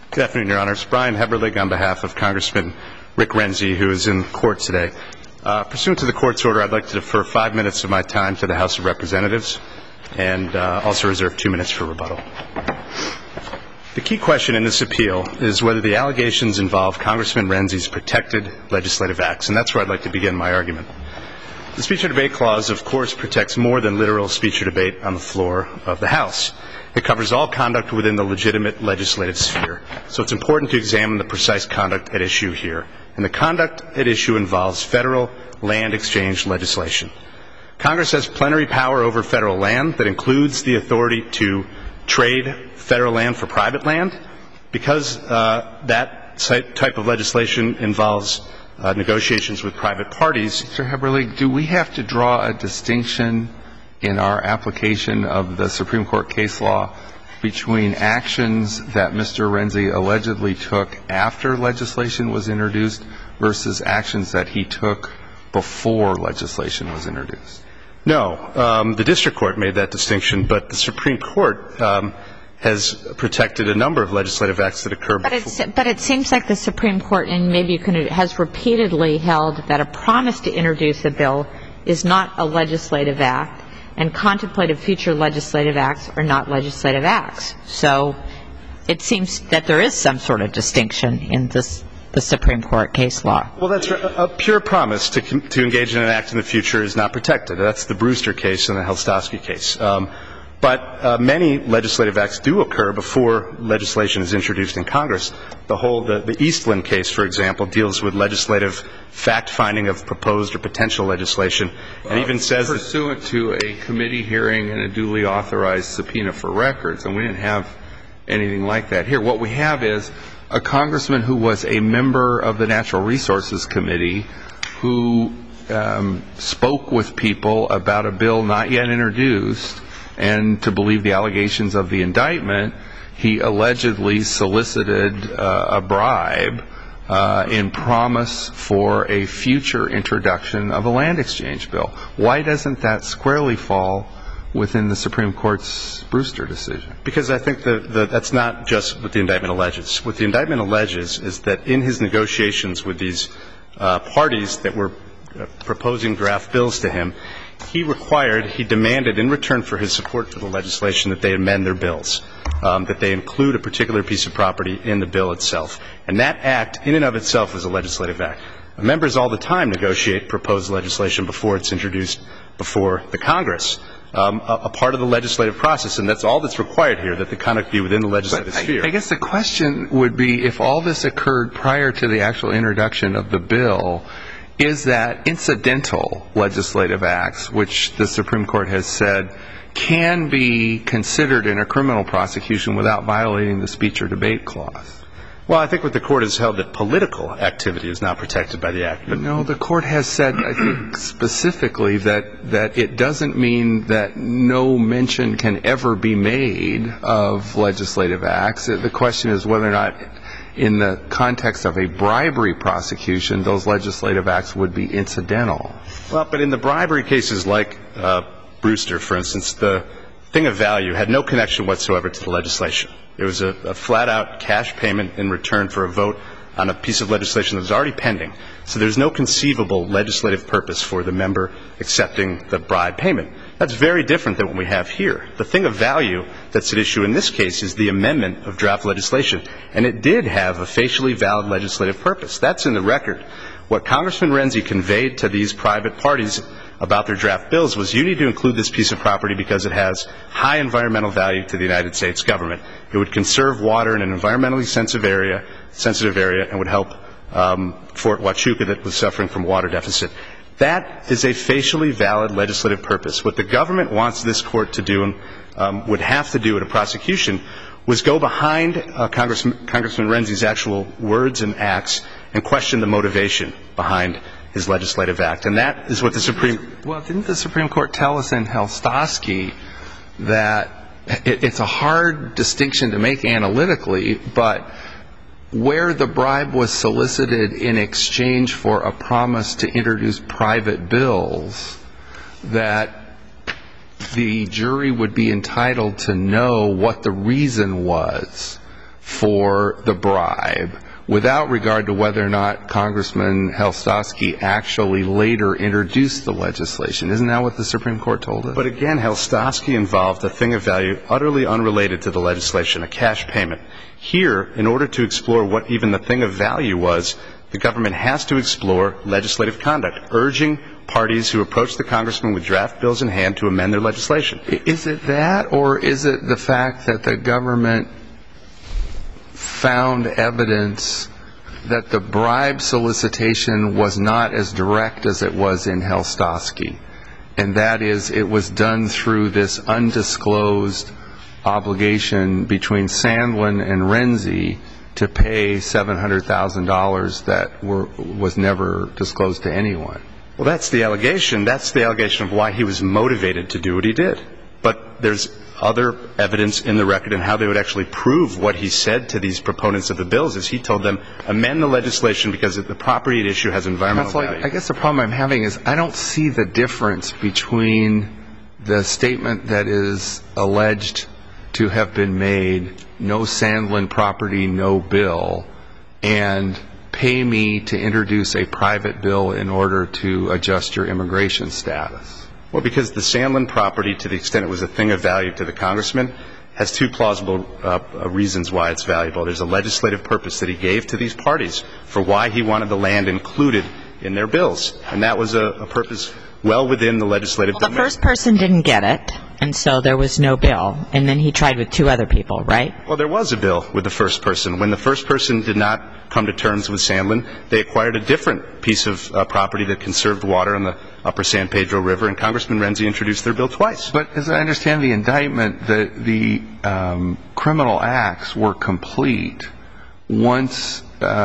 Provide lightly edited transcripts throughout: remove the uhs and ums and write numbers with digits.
Good afternoon, Your Honors. Brian Heberlig on behalf of Congressman Rick Renzi, who is in court today. Pursuant to the court's order, I'd like to defer 5 minutes of my time to the House of Representatives and also reserve 2 minutes for rebuttal. The key question in this appeal is whether the allegations involve Congressman Renzi's protected legislative acts, and that's where I'd like to begin my argument. The Speech or Debate Clause, of course, protects more than literal speech or debate on the floor of the House. It covers all conduct within the legitimate legislative sphere. So it's important to examine the precise conduct at issue here. And the conduct at issue involves federal land exchange legislation. Congress has plenary power over federal land that includes the authority to trade federal land for private land. Because that type of legislation involves negotiations with private parties. Mr. Heberlig, do we have to draw a distinction in our application of the Supreme Court case law between actions that Mr. Renzi allegedly took after legislation was introduced versus actions that he took before legislation was introduced? No. The district court made that distinction, but the Supreme Court has protected a number of legislative acts that occur before. But it seems like the Supreme Court, and maybe you can, has repeatedly held that a promise to introduce a bill is not a legislative act, and contemplated future legislative acts are not legislative acts. So it seems that there is some sort of distinction in the Supreme Court case law. Well, that's a pure promise to engage in an act in the future is not protected. That's the Brewster case and the Helstosky case. But many legislative acts do occur before legislation is introduced in Congress. The Eastland case, for example, deals with legislative fact-finding of proposed or potential legislation, and even says that pursuant to a committee hearing and a duly authorized subpoena for records, and we didn't have anything like that here. What we have is a congressman who was a member of the Natural Resources Committee who spoke with people about a bill not yet introduced, and to believe the allegations of the indictment, he allegedly solicited a bribe in promise for a future introduction of a land exchange bill. Why doesn't that squarely fall within the Supreme Court's Brewster decision? Because I think that's not just what the indictment alleges. What the indictment alleges is that in his negotiations with these parties that were proposing draft bills to him, he demanded in return for his support for the legislation that they amend their bills, that they include a particular piece of property in the bill itself. And that act in and of itself is a legislative act. Members all the time negotiate proposed legislation before it's introduced before the Congress, a part of the legislative process, and that's all that's required here, that the conduct be within the legislative sphere. I guess the question would be, if all this occurred prior to the actual introduction of the bill, is that incidental legislative acts, which the Supreme Court has said can be considered in a criminal prosecution without violating the Speech or Debate Clause? Well, I think what the Court has held that political activity is not protected by the act. No, the Court has said, I think specifically, that it doesn't mean that no mention can ever be made of legislative acts. The question is whether or not, in the context of a bribery prosecution, those legislative acts would be incidental. Well, but in the bribery cases like Brewster, for instance, the thing of value had no connection whatsoever to the legislation. It was a flat-out cash payment in return for a vote on a piece of legislation that was already pending. So there's no conceivable legislative purpose for the member accepting the bribe payment. That's very different than what we have here. The thing of value that's at issue in this case is the amendment of draft legislation, and it did have a facially valid legislative purpose. That's in the record. What Congressman Renzi conveyed to these private parties about their draft bills was, you need to include this piece of property because it has high environmental value to the United States government. It would conserve water in an environmentally sensitive area, and would help Fort Huachuca that was suffering from water deficit. That is a facially valid legislative purpose. What the government wants this court to do and would have to do at a prosecution was go behind Congressman Renzi's actual words and acts and question the motivation behind his legislative act. And that is what the Supreme... Well, didn't the Supreme Court tell us in Helstosky that it's a hard distinction to make analytically, but where the bribe was solicited in exchange for a promise to introduce private bills, that the jury would be entitled to know what the reason was for the bribe, without regard to whether or not Congressman Helstosky actually later introduced the legislation. Isn't that what the Supreme Court told us? But again, Helstosky involved a thing of value utterly unrelated to the legislation, a cash payment. Here, in order to explore what even the thing of value was, the government has to explore legislative conduct, urging parties who approach the congressman with draft bills in hand to amend their legislation. Is it that, or is it the fact that the government found evidence that the bribe solicitation was not as direct as it was in Helstosky, and that is, it was done through this undisclosed obligation between Sandlin and Renzi to pay $700,000 that was never disclosed to anyone? Well, that's the allegation. That's the allegation of why he was motivated to do what he did. But there's other evidence in the record in how they would actually prove what he said to these proponents of the bills, is he told them, amend the legislation because the property at issue has environmental value. I guess the problem I'm having is I don't see the difference between the statement that is alleged to have been made, no Sandlin property, no bill, and pay me to introduce a private bill in order to adjust your immigration status. Well, because the Sandlin property, to the extent it was a thing of value to the congressman, has two plausible reasons why it's valuable. There's a legislative purpose that he gave to these parties for why he wanted the land included in their bills. And that was a purpose well within the legislative domain. The first person didn't get it, and so there was no bill. And then he tried with two other people, right? Well, there was a bill with the first person. When the first person did not come to terms with Sandlin, they acquired a different piece of property that conserved water on the upper San Pedro River, and Congressman Renzi introduced their bill twice. But as I understand the indictment, the criminal acts were complete once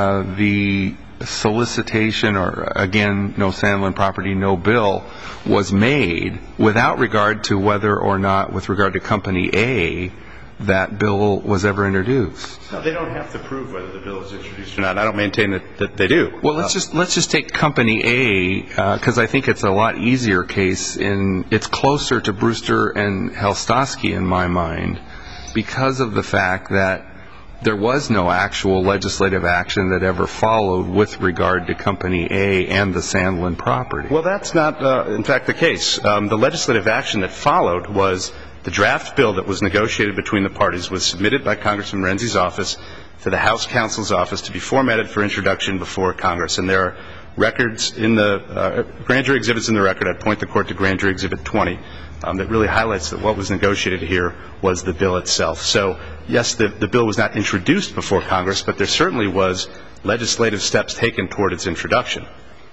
the solicitation, or again, no Sandlin property, no bill, was made, without regard to whether or not, with regard to Company A, that bill was ever introduced. No, they don't have to prove whether the bill is introduced or not. I don't maintain that they do. Well, let's just take Company A, because I think it's a lot easier case. It's closer to Brewster and Helstosky in my mind, because of the fact that there was no actual legislative action that ever followed with regard to Company A and the Sandlin property. Well, that's not, in fact, the case. The legislative action that followed was the draft bill that was negotiated between the parties was submitted by Congressman Renzi's office to the House Counsel's office to be formatted for introduction before Congress. And there are records in the grand jury exhibits in the record. I'd point the Court to Grand Jury Exhibit 20 that really highlights that what was negotiated here was the bill itself. So, yes, the bill was not introduced before Congress, but there certainly was legislative steps taken toward its introduction.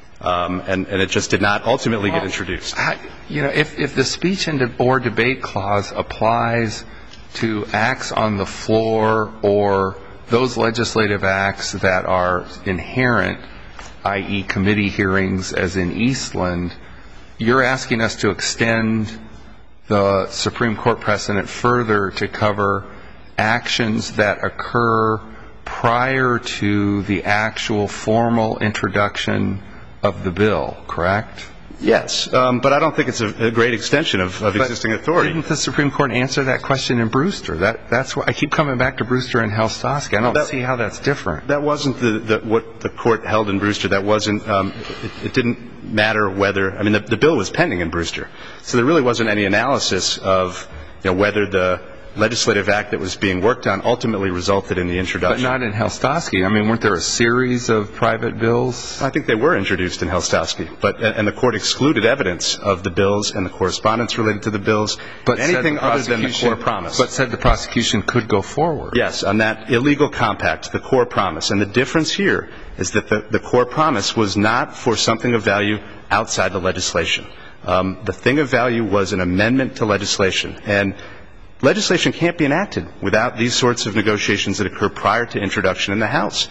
And it just did not ultimately get introduced. You know, if the speech or debate clause applies to acts on the floor or those legislative acts that are inherent, i.e. committee hearings as in Eastland, you're asking us to extend the Supreme Court precedent further to cover actions that occur prior to the actual formal introduction of the bill, correct? Yes, but I don't think it's a great extension of existing authority. Didn't the Supreme Court answer that question in Brewster? That's why I keep coming back to Brewster and Helstosky. I don't see how that's different. That wasn't what the Court held in Brewster. That wasn't it didn't matter whether, I mean, the bill was pending in Brewster. So there really wasn't any analysis of, whether the legislative act that was being worked on ultimately resulted in the introduction. But not in Helstosky. I mean, weren't there a series of private bills? I think they were introduced in Helstosky, and the Court excluded evidence of the bills and the correspondence related to the bills, but anything other than the core promise. But said the prosecution could go forward. Yes, on that illegal compact, the core promise. And the difference here is that the core promise was not for something of value outside the legislation. The thing of value was an amendment to legislation. And legislation can't be enacted without these sorts of negotiations that occur prior to introduction in the House.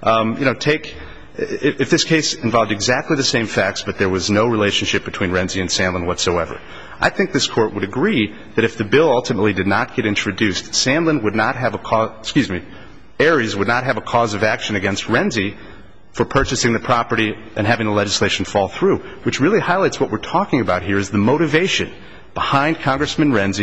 If this case involved exactly the same facts, but there was no relationship between Renzi and Sandlin whatsoever, I think this Court would agree that if the bill ultimately did not get introduced, Sandlin would not have Ares would not have a cause of action against Renzi for purchasing the property and having the legislation fall through, which really highlights what we're talking about here is the motivation behind Congressman Renzi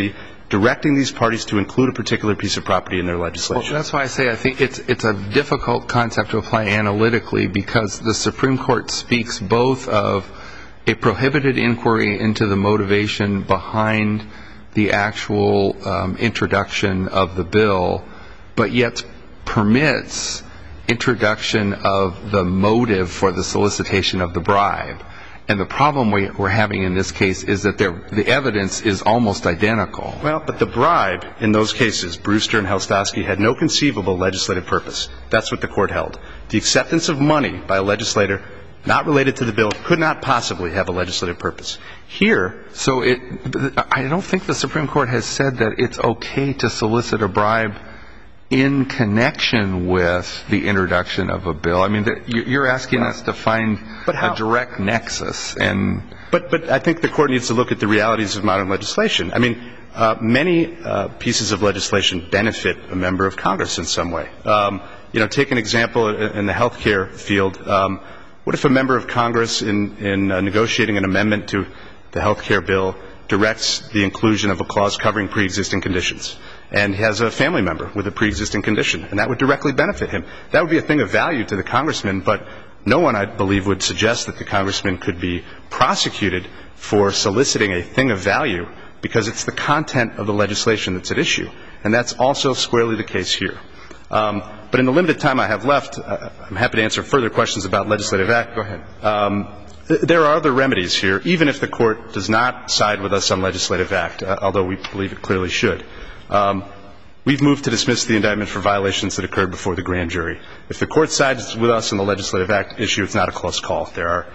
directing these parties to include a particular piece of property in their legislation. Well, that's why I say I think it's a difficult concept to apply analytically, because the Supreme Court speaks both of a prohibited inquiry into the motivation behind the actual introduction of the bill, but yet permits introduction of the motive for the solicitation of the bribe. And the problem we're having in this case is that the evidence is almost identical. Well, but the bribe in those cases, Brewster and Helstosky, had no conceivable legislative purpose. That's what the court held. The acceptance of money by a legislator not related to the bill could not possibly have a legislative purpose. Here, so I don't think the Supreme Court has said that it's okay to solicit a bribe in connection with the introduction of a bill. I mean, you're asking us to find a direct nexus. But I think the court needs to look at the realities of modern legislation. I mean, many pieces of legislation benefit a member of Congress in some way. Take an example in the health care field. What if a member of Congress in negotiating an amendment to the health care bill directs the inclusion of a clause covering pre-existing conditions, and he has a family member with a pre-existing condition, and that would directly benefit him? That would be a thing of value to the congressman, but no one, I believe, would suggest that the congressman could be prosecuted for soliciting a thing of value, because it's the content of the legislation that's at issue. And that's also squarely the case here. But in the limited time I have left, I'm happy to answer further questions about legislative act. Go ahead. There are other remedies here, even if the court does not side with us on legislative act, although we believe it clearly should. We've moved to dismiss the indictment for violations that occurred before the grand jury. If the court sides with us on the legislative act issue, it's not a close call.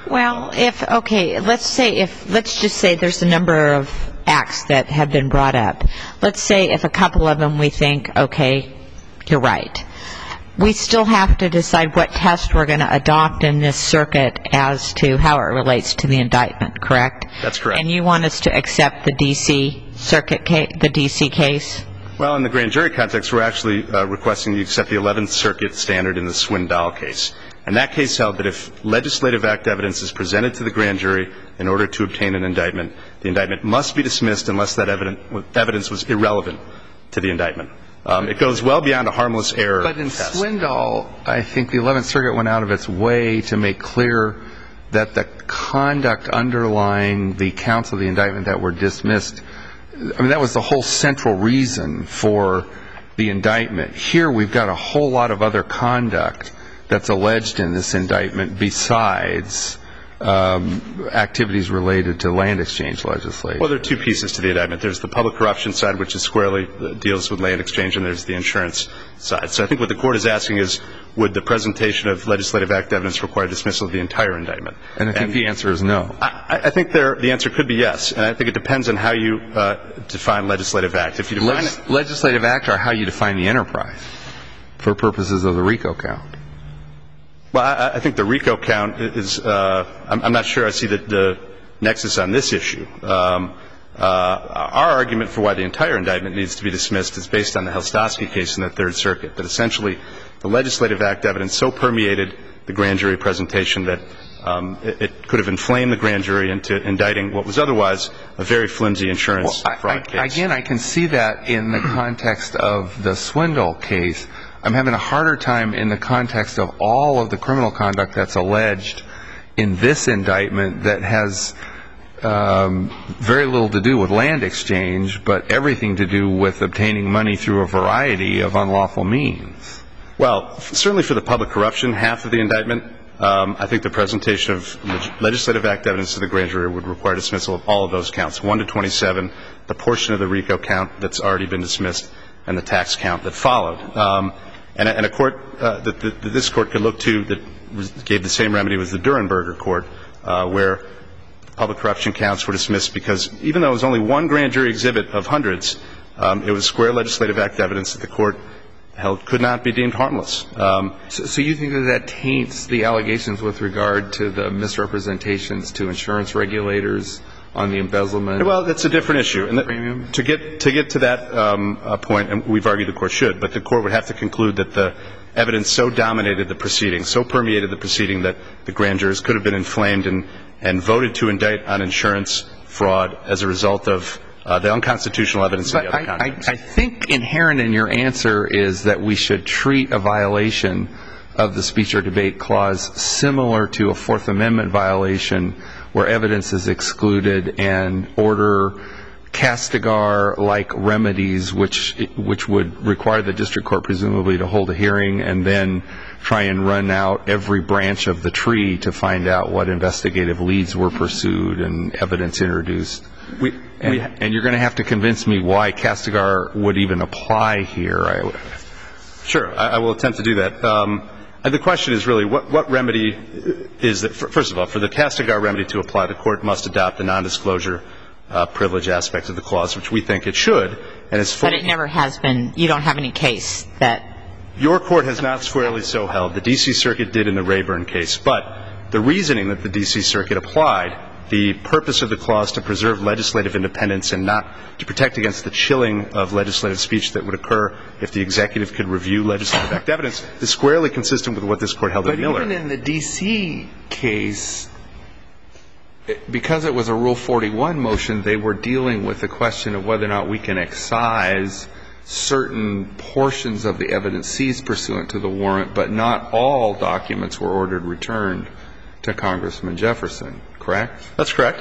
Let's just say there's a number of acts that have been brought up. Let's say if a couple of them we think, okay, you're right. We still have to decide what test we're going to adopt in this circuit as to how it relates to the indictment, correct? That's correct. And you want us to accept the D.C. circuit case, the D.C. case? Well, in the grand jury context, we're actually requesting you accept the 11th Circuit standard in the Swindoll case. And that case held that if legislative act evidence is presented to the grand jury in order to obtain an indictment, the indictment must be dismissed unless that evidence was irrelevant to the indictment. It goes well beyond a harmless error test. But in Swindoll, I think the 11th Circuit went out of its way to make clear that the conduct underlying the counts of the indictment that were dismissed, I mean, that was the whole central reason for the indictment. Here we've got a whole lot of other conduct that's alleged in this indictment besides activities related to land exchange legislation. Well, there are two pieces to the indictment. There's the public corruption side, which is squarely deals with land exchange, and there's the insurance side. So I think what the court is asking is, would the presentation of legislative act evidence require dismissal of the entire indictment? And I think the answer is no. I think the answer could be yes, and I think it depends on how you define legislative act. If you define it, legislative act or how you define the enterprise for purposes of the RICO count. Well, I think the RICO count is I'm not sure I see the nexus on this issue. Our argument for why the entire indictment needs to be dismissed is based on the Helstosky case in the Third Circuit, that essentially the legislative act evidence so permeated the grand jury presentation that it could have inflamed the grand jury into indicting what was otherwise a very flimsy insurance fraud case. Again, I can see that in the context of the Swindoll case. I'm having a harder time in the context of all of the criminal conduct that's alleged in this indictment that has very little to do with land exchange, but everything to do with obtaining money through a variety of unlawful means. Well, certainly for the public corruption half of the indictment, I think the presentation of legislative act evidence to the grand jury would require dismissal of all of those counts, 1 to 27, the portion of the RICO count that's already been dismissed, and the tax count that followed. And a court that this court could look to that gave the same remedy was the Durenberger court, where public corruption counts were dismissed because even though it was only one grand jury exhibit of hundreds, it was square legislative act evidence that the court held could not be deemed harmless. So you think that taints the allegations with regard to the misrepresentations to insurance regulators on the embezzlement? Well, that's a different issue. And to get to that point, and we've argued the court should, but the court would have to conclude that the evidence so dominated the proceeding, so permeated the proceeding that the grand jurors could have been inflamed and voted to indict on insurance fraud as a result of the unconstitutional evidence of the other counterparts. I think inherent in your answer is that we should treat a violation of the speech or debate clause similar to a Fourth Amendment violation where evidence is excluded and order Castigar-like remedies which would require the district court presumably to hold a hearing and then try and run out every branch of the tree to find out what investigative leads were pursued and evidence introduced. And you're going to have to convince me why Castigar would even apply here. Sure, I will attempt to do that. The question is really what remedy is that, first of all, for the Castigar remedy to apply, the court must adopt the nondisclosure privilege aspect of the clause, which we think it should. And it's but it never has been. You don't have any case that. Your court has not squarely so held. The D.C. Circuit did in the Rayburn case. But the reasoning that the D.C. Circuit applied, the purpose of the clause to preserve legislative independence and not to protect against the chilling of legislative speech that would occur if the executive could review legislative act evidence, is squarely consistent with what this court held in Miller. But even in the D.C. case, because it was a Rule 41 motion, they were dealing with the question of whether or not we can excise certain portions of the evidence seized pursuant to the warrant, but not all documents were ordered returned to Congressman Jefferson, correct? That's correct.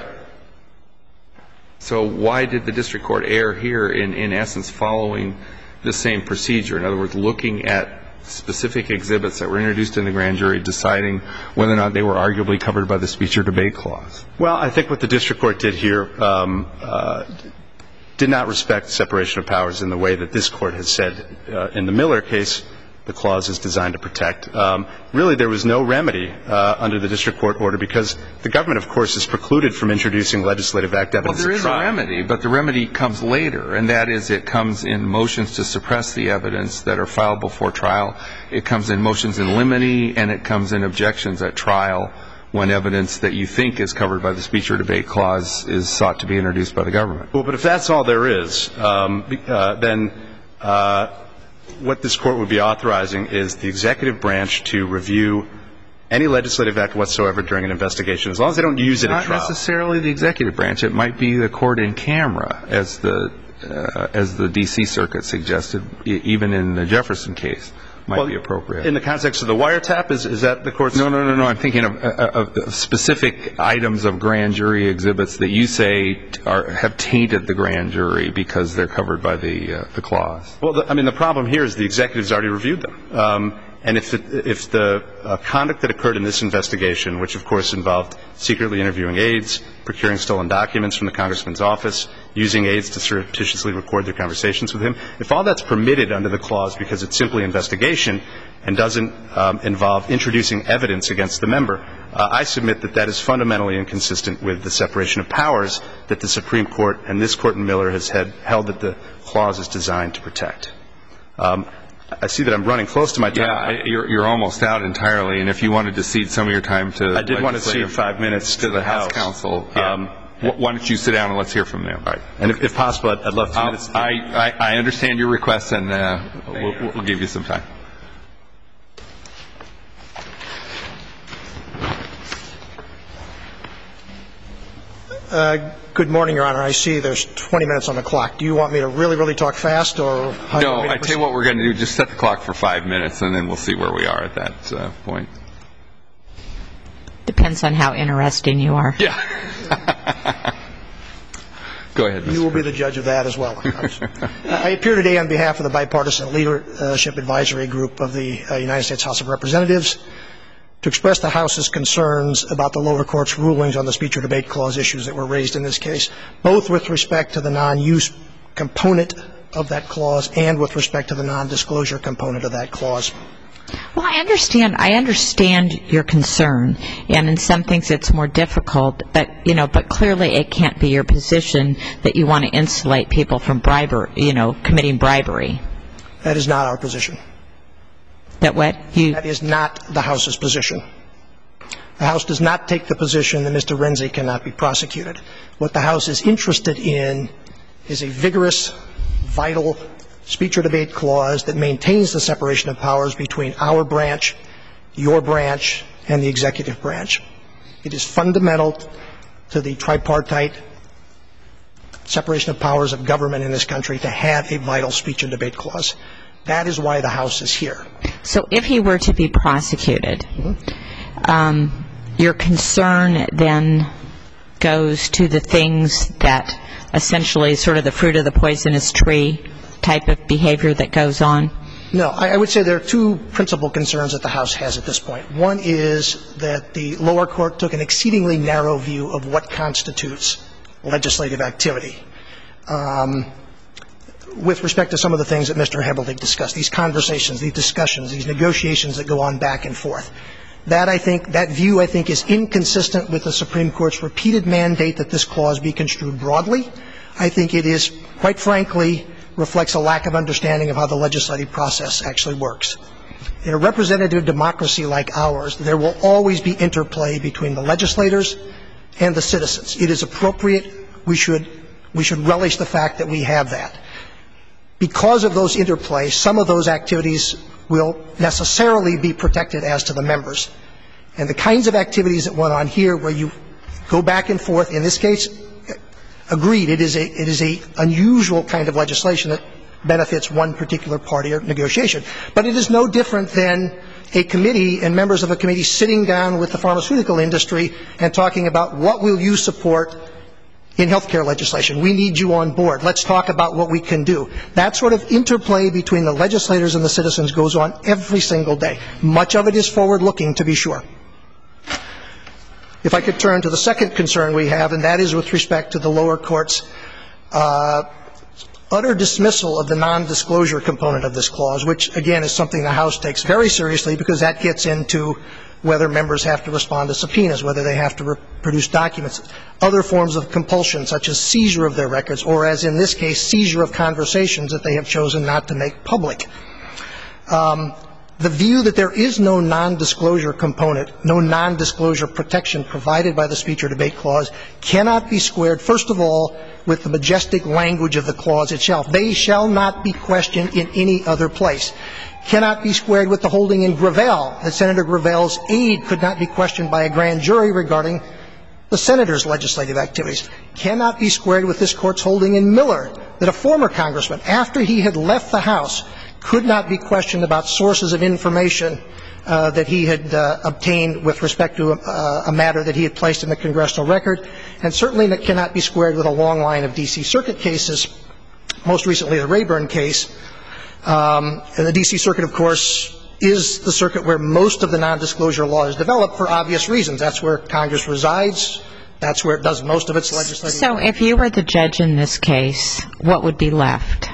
So why did the district court err here in essence following the same procedure? In other words, looking at specific exhibits that were introduced in the grand jury, deciding whether or not they were arguably covered by the speech or debate clause? Well, I think what the district court did here did not respect separation of powers in the way that this court has said in the Miller case the clause is designed to protect. Really, there was no remedy under the district court order because the government, of course, is precluded from introducing legislative act evidence at trial. Well, there is a remedy, but the remedy comes later, and that is it comes in motions to suppress the evidence that are filed before trial. It comes in motions in limine, and it comes in objections at trial when evidence that you think is covered by the speech or debate clause is sought to be introduced by the government. Well, but if that's all there is, then what this court would be authorizing is the executive branch to review any legislative act whatsoever during an investigation, as long as they don't use it at trial. Not necessarily the executive branch. It might be the court in camera, as the D.C. Circuit suggested, even in the Jefferson case. Might be appropriate. In the context of the wiretap, is that the court's? No. I'm thinking of specific items of grand jury exhibits that you say have tainted the grand jury because they're covered by the clause. Well, the problem here is the executive's already reviewed them. And if the conduct that occurred in this investigation, which of course involved secretly interviewing aides, procuring stolen documents from the congressman's office, using aides to surreptitiously record their conversations with him, if all that's permitted under the clause because it's simply investigation and doesn't involve introducing evidence against the member, I submit that that is fundamentally inconsistent with the separation of powers that the Supreme Court and this court in Miller has held that the clause is designed to protect. I see that I'm running close to my time. Yeah, you're almost out entirely. And if you wanted to cede some of your time to I did want to cede 5 minutes to the House counsel. Yeah. Why don't you sit down and let's hear from them. All right. And if possible, I'd love 2 minutes. I understand your request, and we'll give you some time. Good morning, Your Honor. I see there's 20 minutes on the clock. Do you want me to really, really talk fast? Or no, I tell you what we're going to do. Just set the clock for 5 minutes, and then we'll see where we are at that point. Depends on how interesting you are. Yeah. Go ahead, Mr. You will be the judge of that as well. I appear today on behalf of the Bipartisan Leadership Advisory Group of the United States House of Representatives to express the House's concerns about the lower court's rulings on the speech or debate clause issues that were raised in this case, both with respect to the non-use component of that clause and with respect to the non-disclosure component of that clause. Well, I understand your concern, and in some things it's more difficult, but clearly it can't be your position that you want to insulate people from committing bribery. That is not our position. That what? That is not the House's position. The House does not take the position that Mr. Renzi cannot be prosecuted. What the House is interested in is a vigorous, vital speech or debate clause that maintains the separation of powers between our branch, your branch, and the executive branch. It is fundamental to the tripartite separation of powers of government in this country to have a vital speech and debate clause. That is why the House is here. So if he were to be prosecuted, your concern then goes to the things that essentially sort of the fruit of the poisonous tree type of behavior that goes on? No, I would say there are two principal concerns that the House has at this point. One is that the lower court took an exceedingly narrow view of what constitutes legislative activity. With respect to some of the things that Mr. Hebelding discussed, these conversations, these discussions, these negotiations that go on back and forth, that view, I think, is inconsistent with the Supreme Court's repeated mandate that this clause be construed broadly. I think it is, quite frankly, reflects a lack of understanding of how the legislative process actually works. In a representative democracy like ours, there will always be interplay between the legislators and the citizens. It is appropriate. We should relish the fact that we have that. Because of those interplays, some of those activities will necessarily be protected as to the members. And the kinds of activities that went on here where you go back and forth, in this case, agreed, it is a unusual kind of legislation that benefits one particular party or negotiation. But it is no different than a committee and members of a committee sitting down with the pharmaceutical industry and talking about what will you support in health care legislation. We need you on board. Let's talk about what we can do. That sort of interplay between the legislators and the citizens goes on every single day. Much of it is forward-looking, to be sure. If I could turn to the second concern we have, and that is with respect to the lower court's utter dismissal of the nondisclosure component of this clause, which, again, is something the House takes very seriously because that gets into whether members have to respond to subpoenas, whether they have to produce documents, other forms of compulsion, such as seizure of their records, or, as in this case, seizure of conversations that they have chosen not to make public. The view that there is no nondisclosure component, no nondisclosure protection provided by the speech or debate clause cannot be squared, first of all, with the majestic language of the clause itself. They shall not be questioned in any other place. Cannot be squared with the holding in Gravel that Senator Gravel's aide could not be questioned by a grand jury regarding the senator's legislative activities. Cannot be squared with this Court's holding in Miller that a former congressman, after he had left the House, could not be questioned about sources of information that he had obtained with respect to a matter that he had placed in the congressional record, and certainly that cannot be squared with a long line of D.C. Circuit cases, most recently the Rayburn case. And the D.C. Circuit, of course, is the circuit where most of the nondisclosure law is developed for obvious reasons. That's where Congress resides. That's where it does most of its legislative work. So if you were the judge in this case, what would be left?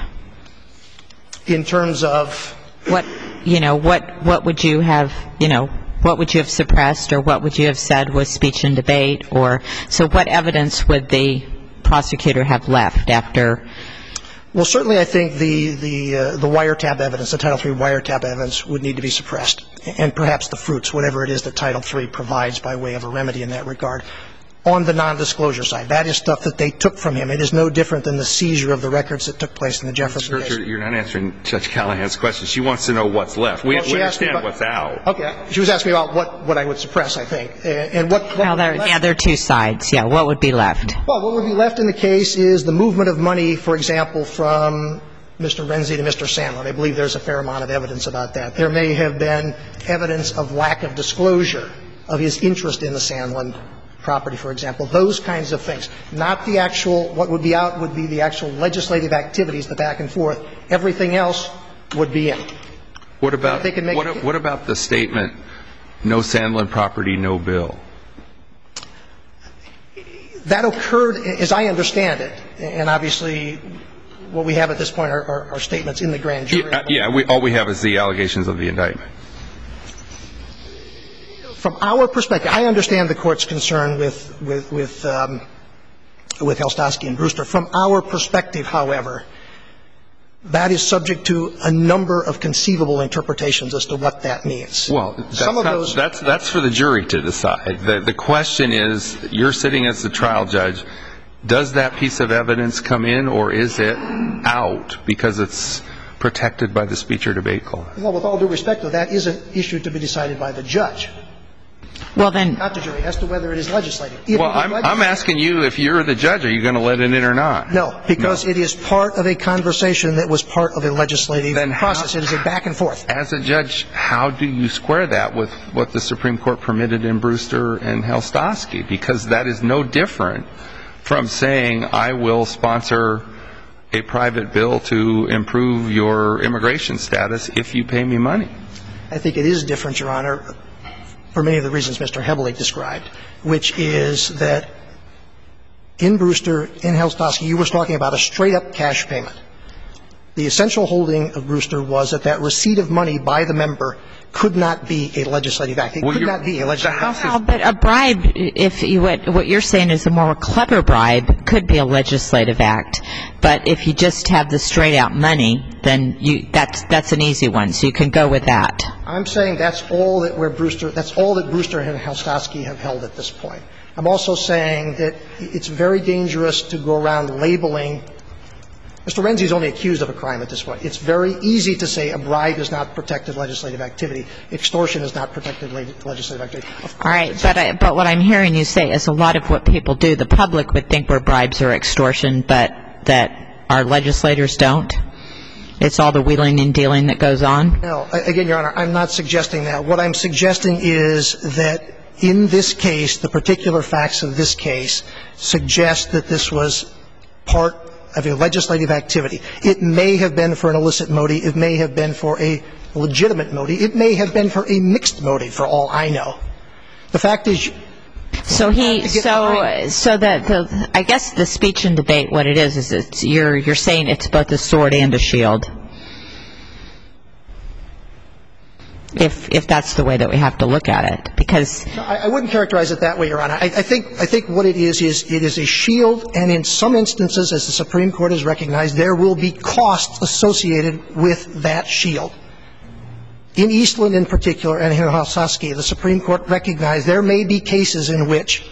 In terms of what would you have, what would you have suppressed, or what would you have said was speech and debate, or so what evidence would the prosecutor have left after? Well, certainly I think the wiretap evidence, the Title III wiretap evidence would need to be suppressed, and perhaps the fruits, whatever it is that Title III provides by way of a remedy in that regard. On the nondisclosure side, that is stuff that they took from him. It is no different than the seizure of the records that took place in the Jefferson case. You're not answering Judge Callahan's question. She wants to know what's left. We understand what's out. Okay. She was asking about what I would suppress, I think. And what well, there are two sides. Yeah, what would be left? Well, what would be left in the case is the movement of money, for example, from Mr. Renzi to Mr. Sandlin. I believe there's a fair amount of evidence about that. There may have been evidence of lack of disclosure of his interest in the Sandlin property, for example, those kinds of things. Not the actual, what would be out would be the actual legislative activities, the back and forth. Everything else would be in. What about the statement, no Sandlin property, no bill? That occurred, as I understand it, and obviously what we have at this point are statements in the grand jury. All we have is the allegations of the indictment. From our perspective, I understand the Court's concern with Helstosky and Brewster. From our perspective, however, that is subject to a number of conceivable interpretations as to what that means. Well, that's for the jury to decide. The question is, you're sitting as the trial judge, does that piece of evidence come in, or is it out because it's protected by the speech or debate clause? Well, with all due respect, though, that is an issue to be decided by the judge. Well, then, not the jury, as to whether it is legislative. Well, I'm asking you, if you're the judge, are you going to let it in or not? No, because it is part of a conversation that was part of a legislative process. It is a back and forth. As a judge, how do you square that with what the Supreme Court permitted in Brewster and Helstosky? Because that is no different from saying, I will sponsor a private bill to improve your immigration status if you pay me money. I think it is different, Your Honor, for many of the reasons Mr. Hebelig described, which is that in Brewster, in Helstosky, you were talking about a straight-up cash payment. The essential holding of Brewster was that receipt of money by the member could not be a legislative act. It could not be a legislative act. Well, but a bribe, what you're saying is a more clever bribe could be a legislative act. But if you just have the straight-out money, then that's an easy one. So you can go with that. I'm saying that's all that Brewster and Helstosky have held at this point. I'm also saying that it's very dangerous to go around labeling. Mr. Renzi is only accused of a crime at this point. It's very easy to say a bribe is not protected legislative activity. Extortion is not protected legislative activity. All right, but what I'm hearing you say is a lot of what people do, the public would think were bribes or extortion, but that our legislators don't? It's all the wheeling and dealing that goes on? No. Again, Your Honor, I'm not suggesting that. What I'm suggesting is that in this case, the particular facts of this case suggest that this was part of a legislative activity. It may have been for an illicit motive. It may have been for a legitimate motive. It may have been for a mixed motive, for all I know. The fact is, I guess the speech and debate, what it is you're saying it's both a sword and a shield. If that's the way that we have to look at it, because I wouldn't characterize it that way, Your Honor. I think what it is it is a shield, and in some instances, as the Supreme Court has recognized, there will be costs associated with that shield. In Eastland in particular, and in Helstosky, the Supreme Court recognized there may be cases in which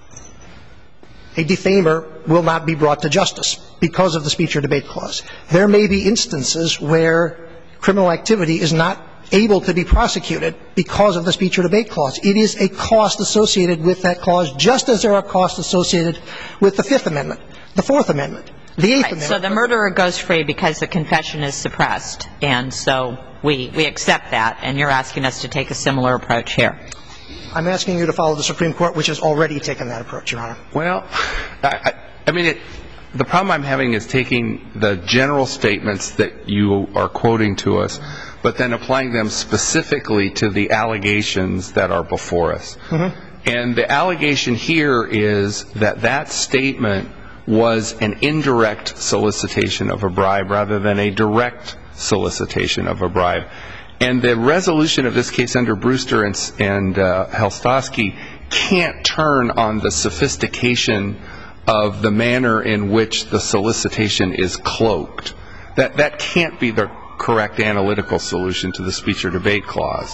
a defamer will not be brought to justice because of the speech or debate clause. There may be instances where criminal activity is not able to be prosecuted because of the speech or debate clause. It is a cost associated with that clause, just as there are costs associated with the Fifth Amendment, the Fourth Amendment, the Eighth Amendment. So the murderer goes free because the confession is suppressed, and so we accept that, and you're asking us to take a similar approach here. I'm asking you to follow the Supreme Court, which has already taken that approach, Your Honor. Well, I mean, the problem I'm having is taking the general statements that you are quoting to us, but then applying them specifically to the allegations that are before us. Mm-hmm. And the allegation here is that statement was an indirect solicitation of a bribe rather than a direct solicitation of a bribe. And the resolution of this case under Brewster and Helstosky can't turn on the sophistication of the manner in which the solicitation is cloaked. That can't be the correct analytical solution to the speech or debate clause.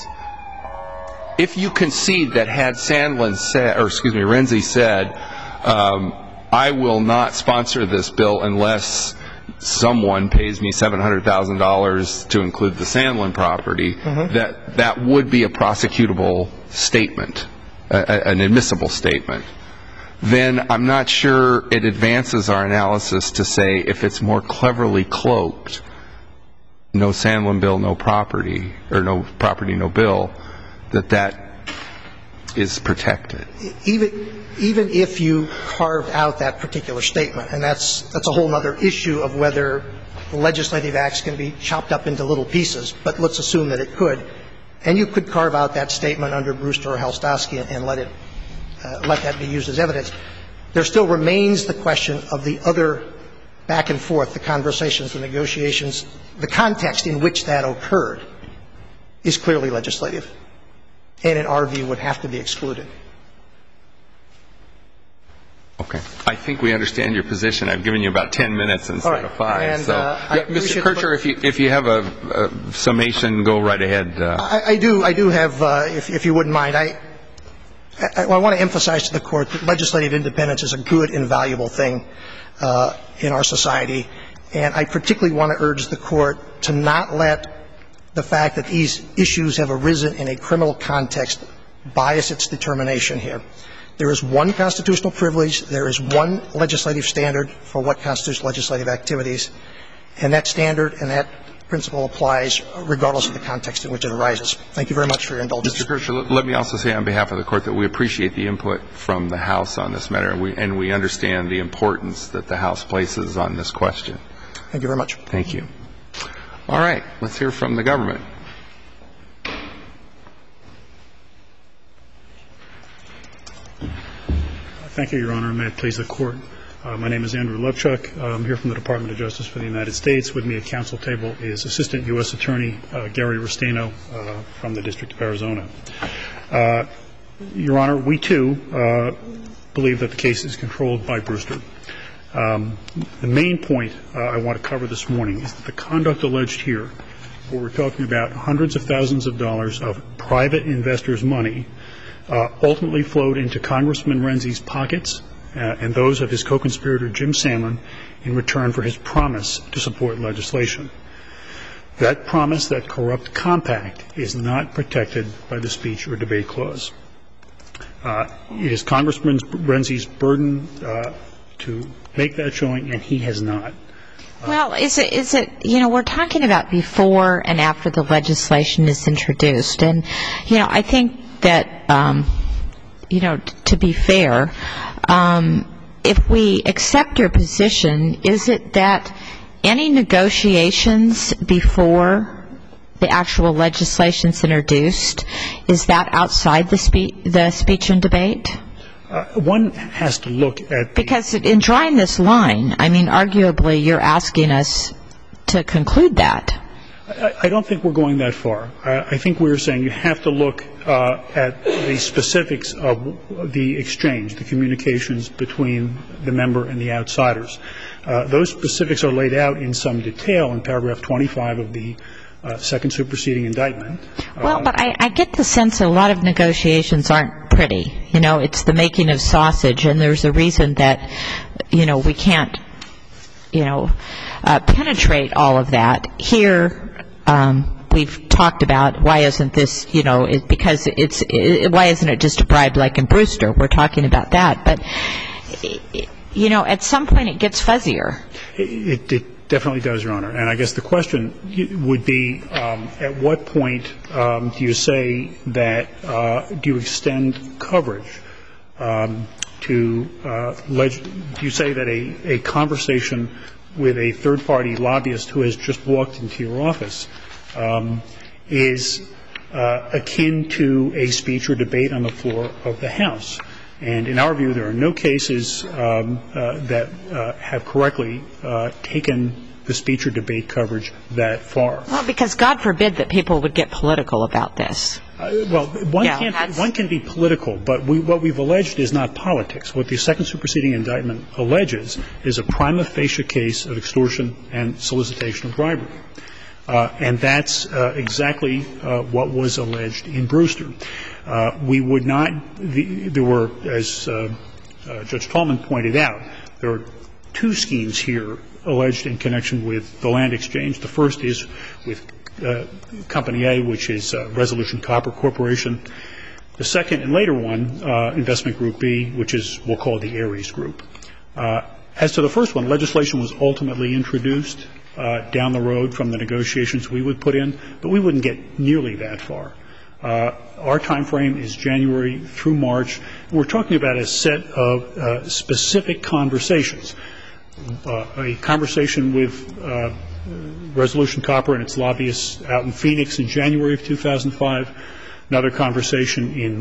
If you concede that had Renzi said, I will not sponsor this bill unless someone pays me $700,000 to include the Sandlin property, mm-hmm. that would be a prosecutable statement, an admissible statement. Then I'm not sure it advances our analysis to say if it's more cleverly cloaked, no Sandlin bill, no property, or no property, no bill, that is protected. Even if you carved out that particular statement, and that's a whole other issue of whether legislative acts can be chopped up into little pieces, but let's assume that it could, and you could carve out that statement under Brewster or Helstosky and let that be used as evidence, there still remains the question of the other back and forth, the conversations, the negotiations, the context in which that occurred is clearly legislative, and in our view would have to be excluded. Okay. I think we understand your position. I've given you about 10 minutes instead of 5. And, so, Mr. Kircher, if you have a summation, go right ahead. I do have, if you wouldn't mind. I want to emphasize to the Court that legislative independence is a good and valuable thing in our society, and I particularly want to urge the Court to not let the fact that these issues have arisen in a criminal context bias its determination here. There is one constitutional privilege. There is one legislative standard for what constitutes legislative activities, and that standard and that principle applies regardless of the context in which it arises. Thank you very much for your indulgence. Mr. Kircher, let me also say on behalf of the Court that we appreciate the input from the House on this matter, and we understand the importance that the House places on this question. Thank you very much. Thank you. All right. Let's hear from the government. Thank you, Your Honor. May it please the Court. My name is Andrew Lubchuk. I'm here from the Department of Justice for the United States. With me at council table is Assistant U.S. Attorney Gary Restaino from the District of Arizona. Your Honor, we, too, believe that the case is controlled by Brewster. The main point I want to cover this morning is that the conduct alleged here, where we're talking about hundreds of thousands of dollars of private investors' money, ultimately flowed into Congressman Renzi's pockets and those of his co-conspirator Jim Sandlin in return for his promise to support legislation. That promise, that corrupt compact, is not protected by the speech or debate clause. It is Congressman Renzi's burden to make that showing, and he has not. Well, is it, we're talking about before and after the legislation is introduced. And, I think that, to be fair, if we accept your position, is it that any negotiations before the actual legislation is introduced, is that outside the speech and debate? One has to look at because in drawing this line, arguably you're asking us to conclude that. I don't think we're going that far. I think we're saying you have to look at the specifics of the exchange, the communications between the member and the outsiders. Those specifics are laid out in some detail in paragraph 25 of the second superseding indictment. Well, but I get the sense that a lot of negotiations aren't pretty. It's the making of sausage, and there's a reason that, we can't, penetrate all of that. Here, we've talked about why isn't this, because why isn't it just a bribe like in Brewster? We're talking about that. But, at some point it gets fuzzier. It definitely does, Your Honor. And I guess the question would be, at what point do you say that, do you extend coverage to, do you say that a conversation with a third-party lobbyist who has just walked into your office is akin to a speech or debate on the floor of the House? And in our view, there are no cases that have correctly taken the speech or debate coverage that far. Well, because God forbid that people would get political about this. Well, one can be political, but what we've alleged is not politics. What the second superseding indictment alleges is a prima facie case of extortion and solicitation of bribery. And that's exactly what was alleged in Brewster. We would not – there were, as Judge Tallman pointed out, there are two schemes here alleged in connection with the land exchange. The first is with Company A, which is Resolution Copper Corporation. The second and later one, Investment Group B, which is we'll call the Ares Group. As to the first one, legislation was ultimately introduced down the road from the negotiations we would put in, but we wouldn't get nearly that far. Our time frame is January through March. We're talking about a set of specific conversations. A conversation with Resolution Copper and its lobbyists out in Phoenix in January of 2005. Another conversation in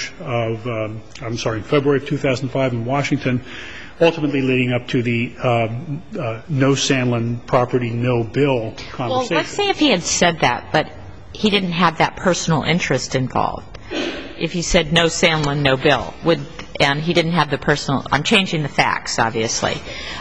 February of 2005 in Washington, ultimately leading up to the no Sandlin property, no bill conversation. Well, let's say if he had said that, but he didn't have that personal interest involved. If he said no Sandlin, no bill, and he didn't have the personal, I'm changing the facts, obviously.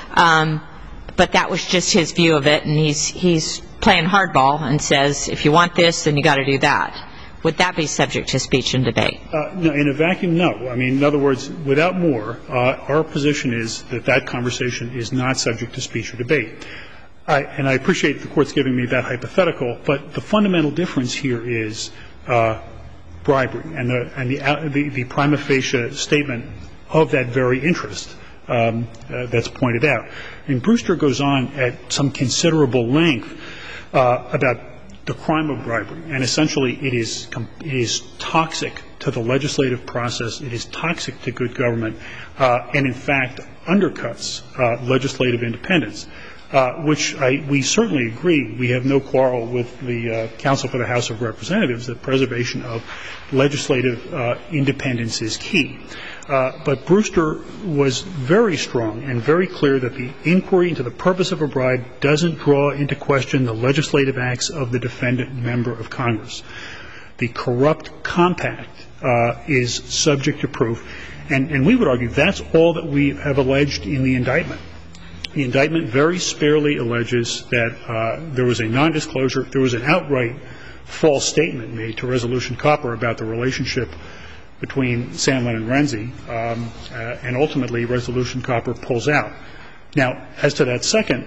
But that was just his view of it, and he's playing hardball and says, if you want this, then you got to do that. Would that be subject to speech and debate? No, in a vacuum, no. I mean, in other words, without more, our position is that that conversation is not subject to speech or debate. And I appreciate the Court's giving me that hypothetical, but the fundamental difference here is bribery and the prima facie statement of that very interest that's pointed out. And Brewster goes on at some considerable length about the crime of bribery, and essentially it is toxic to the legislative process. It is toxic to good government, and in fact undercuts legislative independence, which we certainly agree. We have no quarrel with the counsel for the House of Representatives that preservation of legislative independence is key. But Brewster was very strong and very clear that the inquiry into the purpose of a bribe doesn't draw into question the legislative acts of the defendant member of Congress. The corrupt compact is subject to proof, and we would argue that's all that we have alleged in the indictment. The indictment very sparely alleges that there was a nondisclosure, there was an outright false statement made to Resolution Copper about the relationship between Sandlin and Renzi, and ultimately Resolution Copper pulls out. Now, as to that second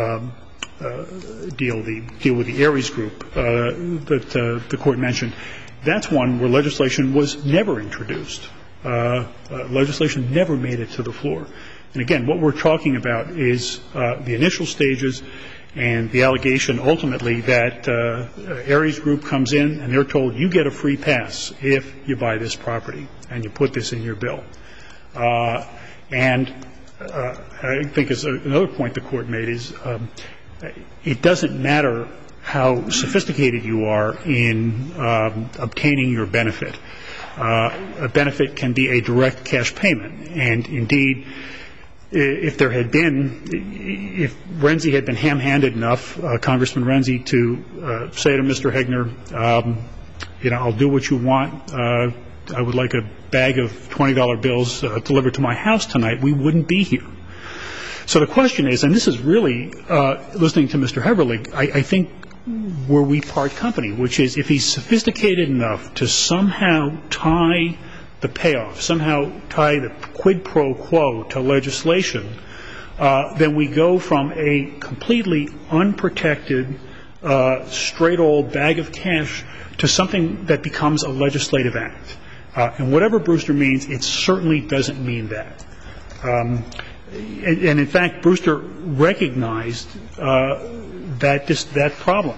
deal, the deal with the Ares group that the Court mentioned, that's one where legislation was never introduced. Legislation never made it to the floor. And again, what we're talking about is the initial stages and the allegation ultimately that Ares Group comes in and they're told you get a free pass if you buy this property and you put this in your bill. And I think as another point the Court made is it doesn't matter how sophisticated you are in obtaining your benefit. A benefit can be a direct cash payment, and indeed if Renzi had been ham-handed enough, Congressman Renzi, to say to Mr. Hegner, I'll do what you want. I would like a bag of $20 bills delivered to my house tonight, we wouldn't be here. So the question is, and this is really, listening to Mr. Heberlig, I think where we part company, which is if he's sophisticated enough to somehow tie the payoff, somehow tie the quid pro quo to legislation, then we go from a completely unprotected, straight old bag of cash to something that becomes a legislative act. And whatever Brewster means, it certainly doesn't mean that. And in fact, Brewster recognized that problem.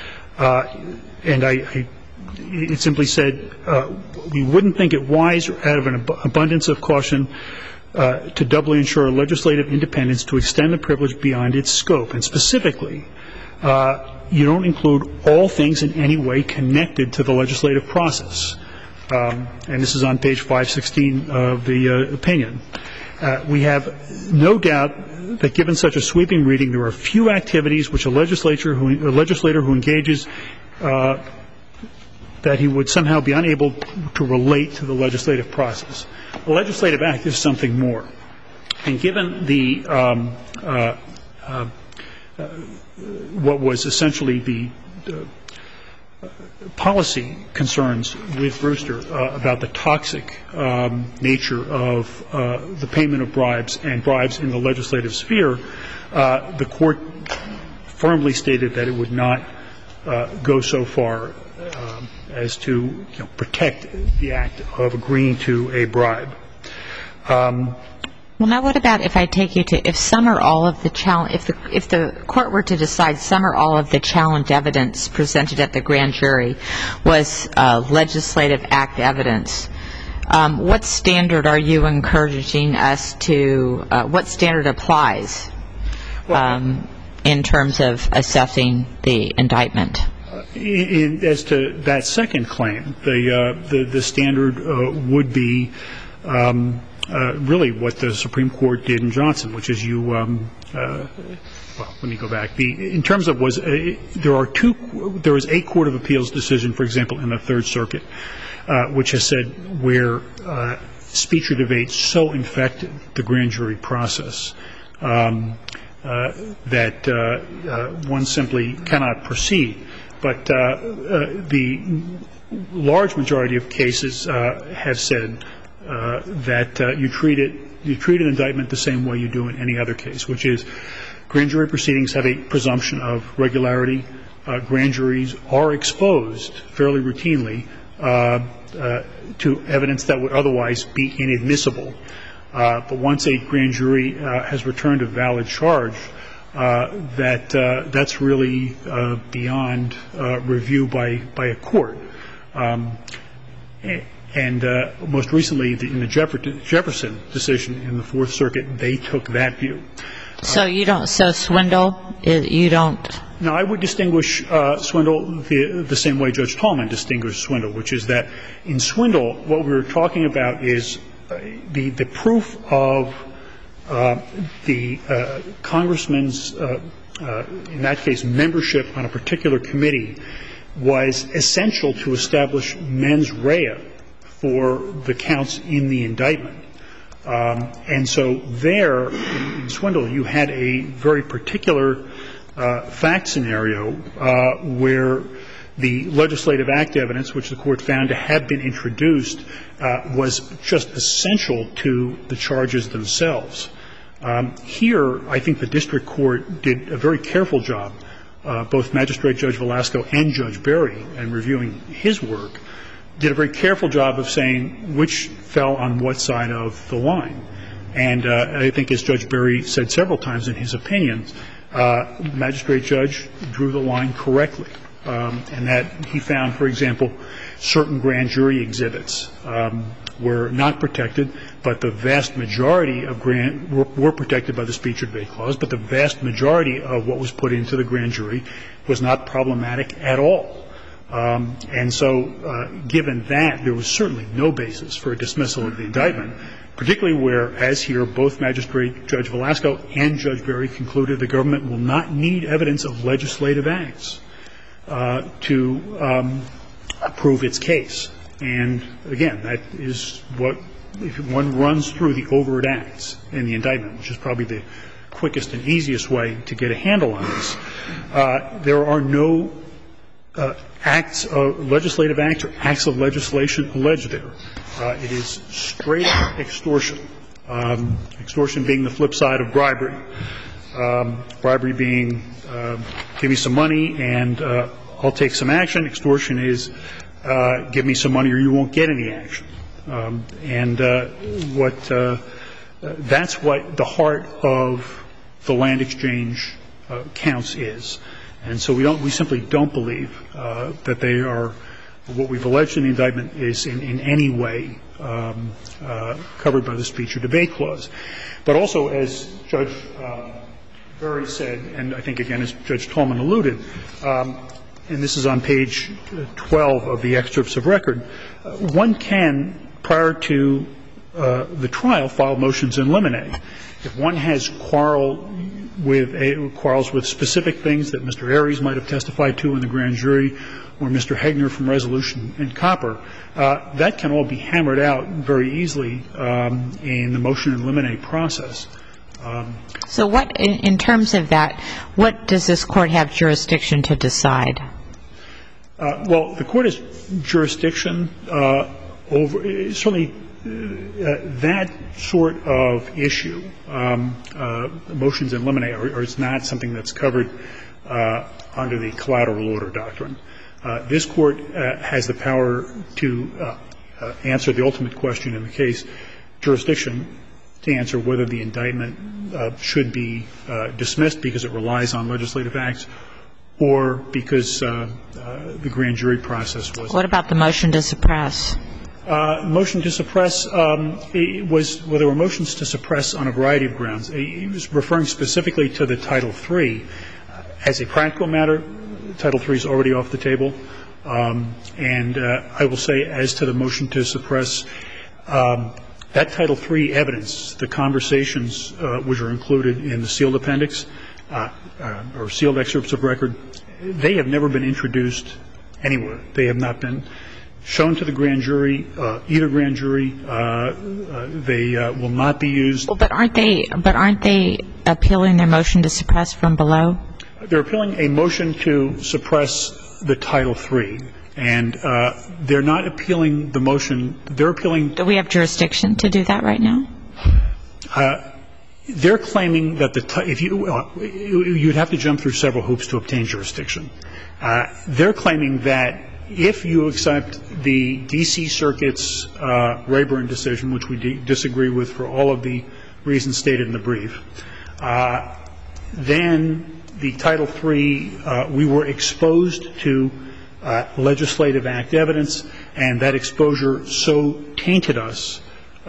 And it simply said, we wouldn't think it wise out of an abundance of caution to doubly ensure legislative independence to extend the privilege beyond its scope. And specifically, you don't include all things in any way connected to the legislative process. And this is on page 516 of the opinion. We have no doubt that given such a sweeping reading, there are few activities which a legislator who engages that he would somehow be unable to relate to the legislative process. A legislative act is something more. And given the what was essentially the policy concerns with Brewster about the toxic nature of the payment of bribes and bribes in the legislative sphere, the Court firmly stated that it would not go so far as to protect the act of agreeing to a bribe. Well, now what about if I take you to if some or all of the if the Court were to decide some or all of the challenge evidence presented at the grand jury was legislative act evidence, what standard are you encouraging us to what standard applies in terms of assessing the indictment? As to that second claim, the standard would be really what the Supreme Court did in Johnson, which is well, let me go back. In terms of there is a Court of Appeals decision, for example, in the Third Circuit, which has said where speech or debate so infected the grand jury process that one simply cannot proceed. But the large majority of cases have said that you treat an indictment the same way you do in any other case, which is grand jury proceedings have a presumption of regularity. Grand juries are exposed fairly routinely to evidence that would otherwise be inadmissible. But once a grand jury has returned a valid charge, that's really beyond review by a court. And most recently, in the Jefferson decision in the Fourth Circuit, they took that view. So Swindle, you don't? No, I would distinguish Swindle the same way Judge Tallman distinguished Swindle, which is that in Swindle, what we were talking about is the proof of the congressman's, in that case, membership on a particular committee was essential to establish mens rea for the counts in the indictment. And so there, in Swindle, you had a very particular fact scenario where the legislative act evidence, which the court found to have been introduced, was just essential to the charges themselves. Here, I think the district court did a very careful job, both Magistrate Judge Velasco and Judge Berry, in reviewing his work, did a very careful job of saying which fell on what side of the line. And I think, as Judge Berry said several times in his opinions, the magistrate judge drew the line correctly, and that he found, for example, certain grand jury exhibits were not protected, but the vast majority of were protected by the speech or debate clause, but the vast majority of what was put into the grand jury was not problematic at all. And so, given that, there was certainly no basis for a dismissal of the indictment, particularly where, as here, both Magistrate Judge Velasco and Judge Berry concluded the government will not need evidence of legislative acts to prove its case. And, again, that is what, if one runs through the overt acts in the indictment, which is probably the quickest and easiest way to get a handle on this, there are no acts of legislative acts or acts of legislation alleged there. It is straight extortion, extortion being the flip side of bribery, bribery being give me some money and I'll take some action. Extortion is give me some money or you won't get any action. And that's what the heart of the land exchange counts is. And so we simply don't believe that they are, what we've alleged in the indictment is in any way covered by the speech or debate clause. But also, as Judge Berry said, and I think, again, as Judge Tallman alluded, and this is on page 12 of the excerpts of record, one can, prior to the trial, file motions in limine. If one has quarrels with specific things that Mr. Aries might have testified to in the grand jury or Mr. Hegner from Resolution and Copper, that can all be hammered out very easily in the motion in limine process. So what, in terms of that, what does this court have jurisdiction to decide? Well, the court has jurisdiction over certainly that sort of issue, motions in limine, or it's not something that's covered under the collateral order doctrine. This court has the power to answer the ultimate question in the case, jurisdiction, to answer whether the indictment should be dismissed because it relies on legislative acts or because the grand jury process was. What about the motion to suppress? Motion to suppress well, there were motions to suppress on a variety of grounds. He was referring specifically to the Title III. As a practical matter, Title III is already off the table. And I will say, as to the motion to suppress, that Title III evidence, the conversations which are included in the sealed appendix or sealed excerpts of record, they have never been introduced anywhere. They have not been shown to the grand jury, either grand jury. They will not be used. Well, but aren't they appealing their motion to suppress from below? They're appealing a motion to suppress the Title III, and they're not appealing the motion. They're appealing. Do we have jurisdiction to do that right now? They're claiming that you'd have to jump through several hoops to obtain jurisdiction. They're claiming that if you accept the D.C. Circuit's Rayburn decision, which we disagree with for all of the reasons stated in the brief, then the Title III, we were exposed to legislative act evidence, and that exposure so tainted us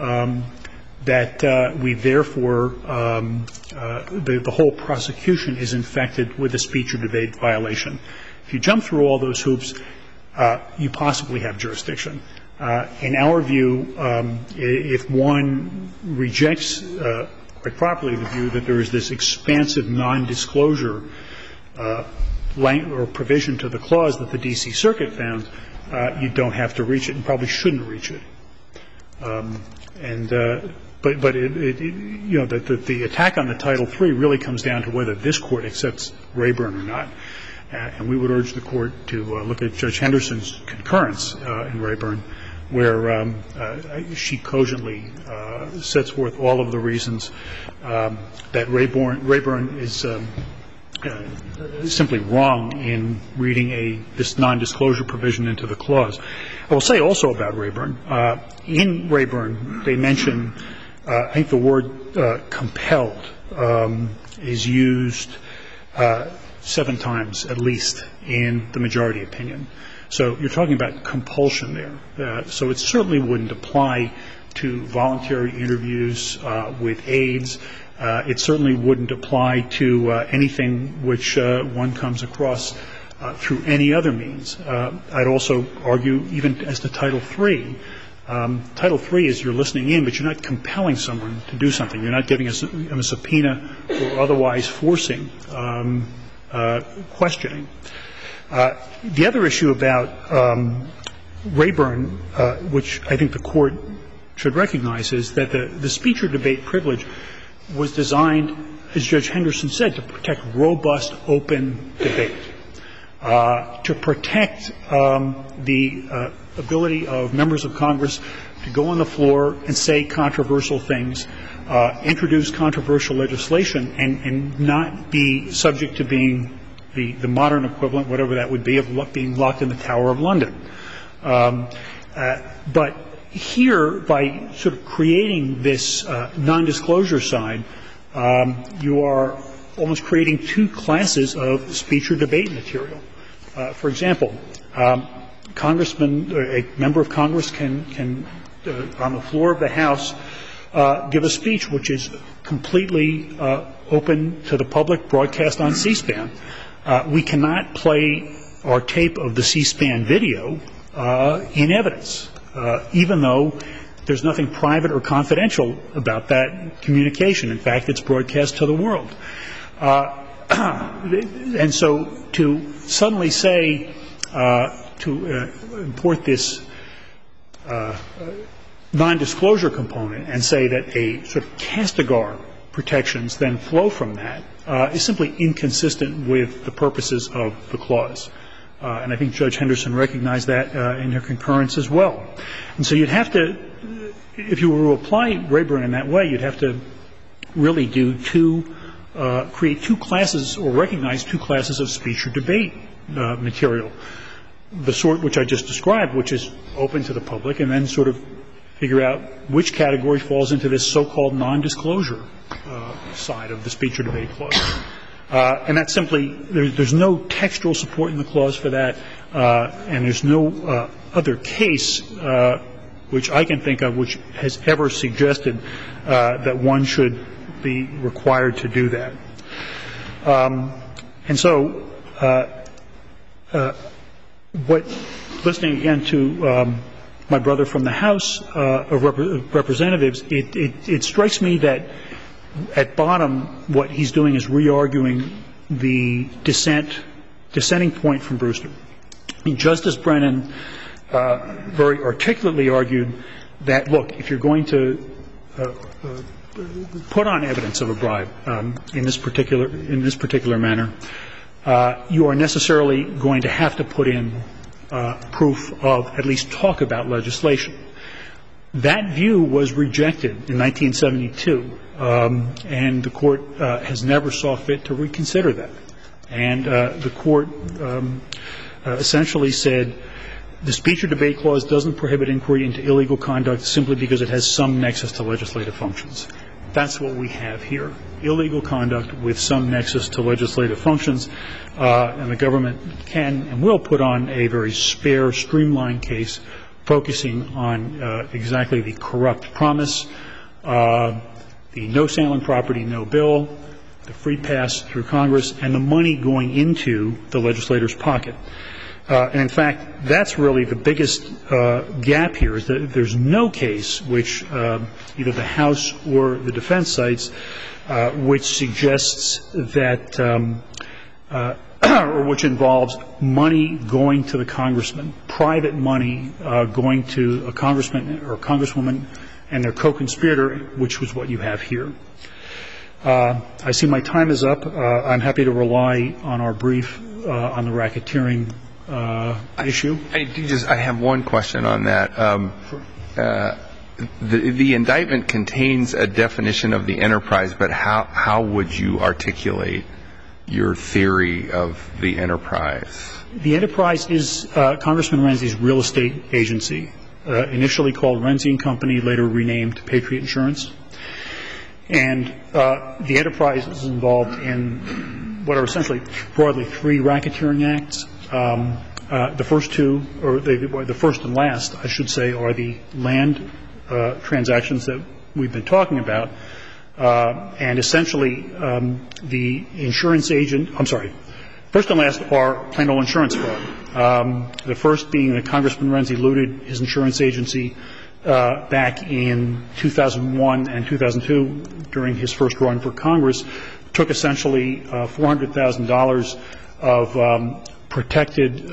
that we therefore, the whole prosecution is infected with a speech or debate violation. If you jump through all those hoops, you possibly have jurisdiction. In our view, if one rejects quite properly the view that there is this expansive nondisclosure or provision to the clause that the D.C. Circuit found, you don't have to reach it and probably shouldn't reach it. But the attack on the Title III really comes down to whether this Court accepts Rayburn or not. And we would urge the Court to look at Judge Henderson's concurrence in Rayburn, where she cogently sets forth all of the reasons that Rayburn is simply wrong in reading this nondisclosure provision into the clause. I will say also about Rayburn, in Rayburn they mention, I think the word compelled is used 7 times at least in the majority opinion. So you're talking about compulsion there. So it certainly wouldn't apply to voluntary interviews with aides. It certainly wouldn't apply to anything which one comes across through any other means. I'd also argue even as to Title III. Title III is you're listening in, but you're not compelling someone to do something. You're not giving them a subpoena or otherwise forcing questioning. The other issue about Rayburn, which I think the Court should recognize, is that the speech or debate privilege was designed, as Judge Henderson said, to protect robust, open debate, to protect the ability of members of Congress to go on the floor and say controversial things, introduce controversial legislation, and not be subject to being the modern equivalent, whatever that would be, of being locked in the Tower of London. But here, by sort of creating this nondisclosure side, you are almost creating 2 classes of speech or debate material. For example, a member of Congress can on the floor of the House, give a speech which is completely open to the public, broadcast on C-SPAN. We cannot play our tape of the C-SPAN video in evidence, even though there's nothing private or confidential about that communication. In fact, it's broadcast to the world. And so to suddenly say, to import this nondisclosure component and say that a sort of castigar protections then flow from that is simply inconsistent with the purposes of the clause. And I think Judge Henderson recognized that in her concurrence as well. And so you'd have to, if you were to apply Rayburn in that way, you'd have to really do create 2 classes or recognize 2 classes of speech or debate material. The sort which I just described, which is open to the public, and then sort of figure out which category falls into this so-called nondisclosure side of the speech or debate clause. And that's simply, there's no textual support in the clause for that, and there's no other case which I can think of which has ever suggested that one should be required to do that. And so listening again to my brother from the House of Representatives, it strikes me that at bottom what he's doing is re-arguing the dissenting point from Brewster. I mean, Justice Brennan very articulately argued that, look, if you're going to put on evidence of a bribe in this particular manner, you are necessarily going to have to put in proof of at least talk about legislation. That view was rejected in 1972, and the Court has never saw fit to reconsider that. And the Court essentially said the speech or debate clause doesn't prohibit inquiry into illegal conduct simply because it has some nexus to legislative functions. That's what we have here, illegal conduct with some nexus to legislative functions, and the government can and will put on a very spare, streamlined case focusing on exactly the corrupt promise, the no sale on property, no bill, the free pass through Congress, and the money going into the legislator's pocket. And in fact, that's really the biggest gap here, is that there's no case which either the House or the defense cites which suggests that or which involves money going to the congressman, private money going to a congressman or a congresswoman and their co-conspirator, which was what you have here. I see my time is up. I'm happy to rely on our brief on the racketeering issue. I have one question on that. The indictment contains a definition of the enterprise, but how would you articulate your theory of the enterprise? The enterprise is Congressman Renzi's real estate agency, initially called Renzi & Company, later renamed Patriot Insurance. And the enterprise is involved in what are essentially broadly three racketeering acts. The first two, or the first and last, I should say, are the land transactions that we've been talking about. And essentially, the insurance agent, first and last are plain old insurance fraud. The first being that Congressman Renzi looted his insurance agency back in 2001 and 2002 during his first run for Congress, took essentially $400,000 of protected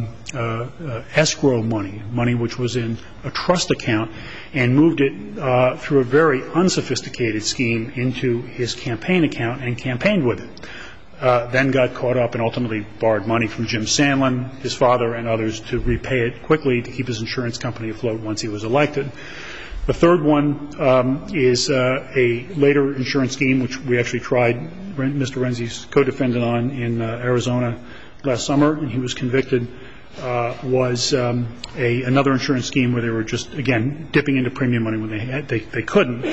escrow money which was in a trust account, and moved it through a very unsophisticated scheme into his campaign account and campaigned with it. Then got caught up and ultimately borrowed money from Jim Sandlin, his father, and others to repay it quickly to keep his insurance company afloat once he was elected. The third one is a later insurance scheme, which we actually tried Mr. Renzi's co-defendant on in Arizona last summer, and he was convicted, was another insurance scheme where they were just, again, dipping into premium money when they couldn't.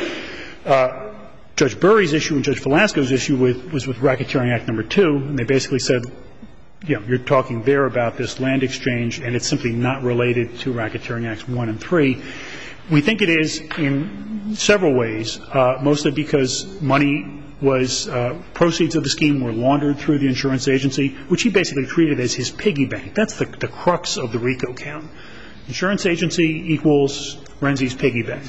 Judge Burry's issue and Judge Velasco's issue was with Racketeering Act No. 2, and they basically said, you're talking there about this land exchange, and it's simply not related to Racketeering Acts 1 and 3. We think it is in several ways, mostly because money was proceeds of the scheme were laundered through the insurance agency, which he basically treated as his piggy bank. That's the crux of the RICO count. Insurance agency equals Renzi's piggy bank.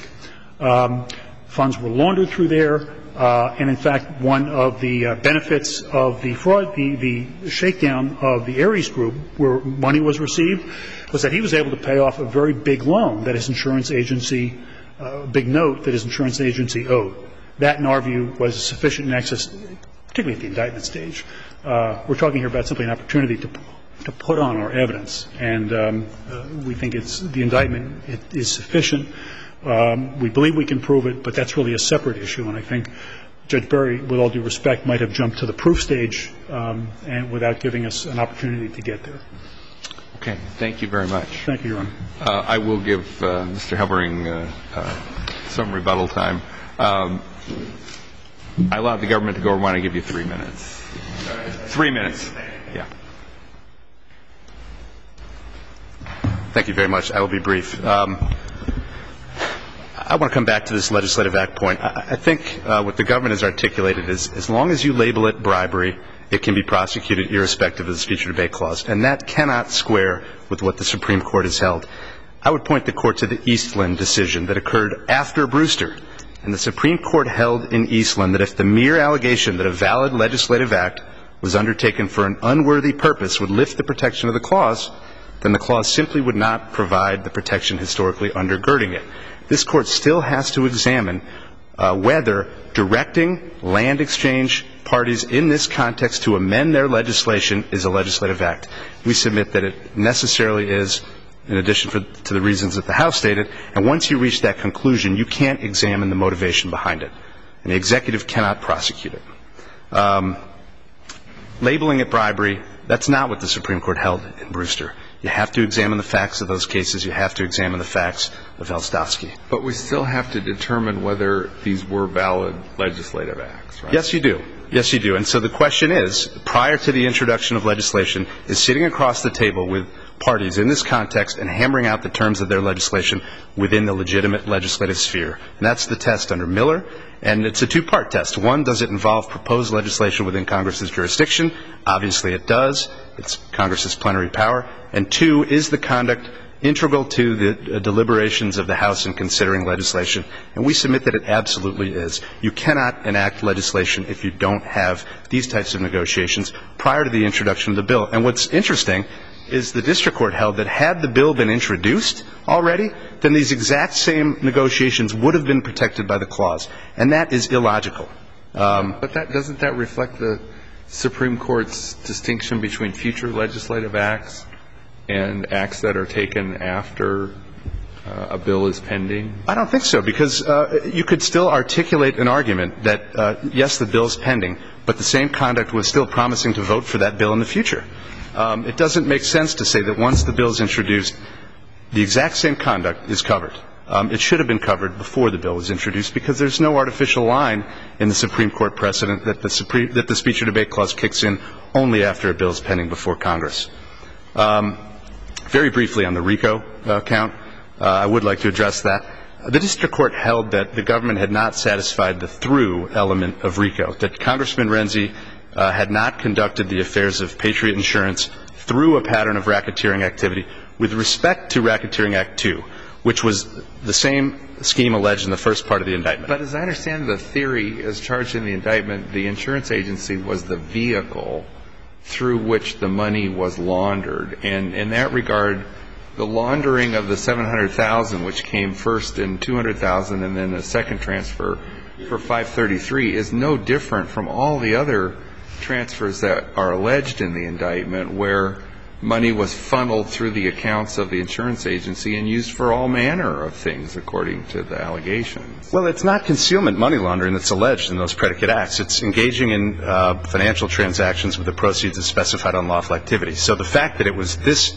Funds were laundered through there, and in fact, one of the benefits of the fraud, the shakedown of the Ares Group, where money was received, was that he was able to pay off a very big loan that his insurance agency, big note that his insurance agency owed. That, in our view, was a sufficient nexus, particularly at the indictment stage. We're talking here about simply an opportunity to put on our evidence, and we think the indictment is sufficient. We believe we can prove it, but that's really a separate issue, and I think Judge Burry, with all due respect, might have jumped to the proof stage and without giving us an opportunity to get there. Okay. Thank you very much. Thank you, Your Honor. I will give Mr. Helbering some rebuttal time. I allowed the government to go over. I want to give you 3 minutes. 3 minutes. Yeah. Thank you very much. I will be brief. I want to come back to this legislative act point. I think what the government has articulated is as long as you label it bribery, it can be prosecuted irrespective of the speech or debate clause, and that cannot square with what the Supreme Court has held. I would point the Court to the Eastland decision that occurred after Brewster. And the Supreme Court held in Eastland that if the mere allegation that a valid legislative act was undertaken for an unworthy purpose would lift the protection of the clause, then the clause simply would not provide the protection historically undergirding it. This Court still has to examine whether directing land exchange parties in this context to amend their legislation is a legislative act. We submit that it necessarily is, in addition to the reasons that the House stated, and once you reach that conclusion, you can't examine the motivation behind it, and the executive cannot prosecute it. Labeling it bribery That's not what the Supreme Court held in Brewster. You have to examine the facts of those cases. You have to examine the facts of Elstovsky. But we still have to determine whether these were valid legislative acts, right? Yes, you do. Yes, you do. And so the question is, prior to the introduction of legislation, is sitting across the table with parties in this context and hammering out the terms of their legislation within the legitimate legislative sphere. And that's the test under Miller. And it's a two-part test. One, does it involve proposed legislation within Congress's jurisdiction? Obviously it does. It's Congress's plenary power. And two, is the conduct integral to the deliberations of the House in considering legislation? And we submit that it absolutely is. You cannot enact legislation if you don't have these types of negotiations prior to the introduction of the bill. And what's interesting is the district court held that had the bill been introduced already, then these exact same negotiations would have been protected by the clause. And that is illogical. But doesn't that reflect the Supreme Court's distinction between future legislative acts and acts that are taken after a bill is pending? I don't think so, because you could still articulate an argument that, yes, the bill is pending, but the same conduct was still promising to vote for that bill in the future. It doesn't make sense to say that once the bill is introduced, the exact same conduct is covered. It should have been covered before the bill was introduced, because there's no artificial line in the Supreme Court precedent that the speech or debate clause kicks in only after a bill is pending before Congress. Very briefly on the RICO count, I would like to address that. The district court held that the government had not satisfied the through element of RICO, that Congressman Renzi had not conducted the affairs of Patriot Insurance through a pattern of racketeering activity with respect to Racketeering Act 2, which was the same scheme alleged in the first part of the indictment. But as I understand the theory as charged in the indictment, the insurance agency was the vehicle through which the money was laundered. And in that regard, the laundering of the $700,000, which came first in $200,000 and then a second transfer for $533, is no different from all the other transfers that are alleged in the indictment, where money was funneled through the accounts of the insurance agency and used for all manner of things, according to the allegations. Well, it's not concealment money laundering that's alleged in those predicate acts. It's engaging in financial transactions with the proceeds of specified unlawful activity. So the fact that it was this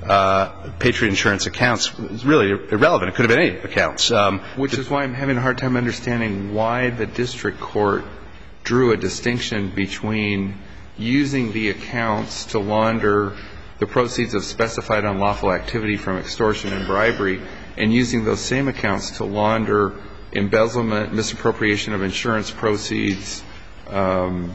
Patriot Insurance accounts is really irrelevant. It could have been any accounts. Which is why I'm having a hard time understanding why the district court drew a distinction between using the accounts to launder the proceeds of specified unlawful activity from extortion and bribery, and using those same accounts to launder embezzlement, misappropriation of insurance proceeds, the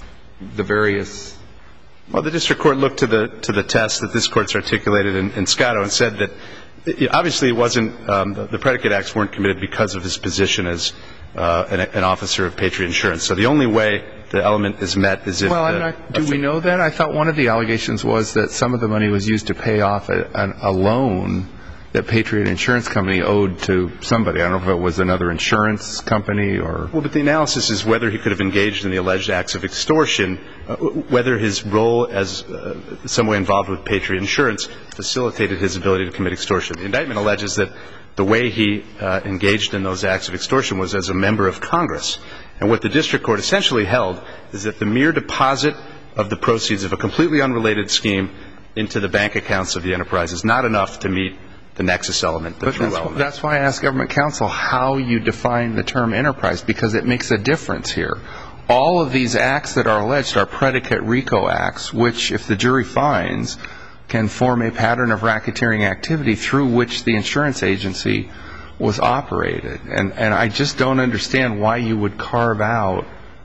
various. Well, the district court looked to the test that this Court's articulated in Scotto and said that obviously it wasn't the predicate acts weren't committed because of his position as an officer of Patriot Insurance. So the only way the element is met is if do we know that? I thought one of the allegations was that some of the money was used to pay off a loan that Patriot Insurance Company owed to somebody. I don't know if it was another insurance company or. Well, but the analysis is whether he could have engaged in the alleged acts of extortion, whether his role as some way involved with Patriot Insurance facilitated his ability to commit extortion. The indictment alleges that the way he engaged in those acts of extortion was as a member of Congress. And what the district court essentially held is that the mere deposit of the proceeds of a completely unrelated scheme into the bank accounts of the enterprise is not enough to meet the nexus element, the true element. That's why I asked government counsel how you define the term enterprise, because it makes a difference here. All of these acts that are alleged are predicate RICO acts, which, if the jury finds, can form a pattern of racketeering activity through which the insurance agency was operated. And I just don't understand why you would carve out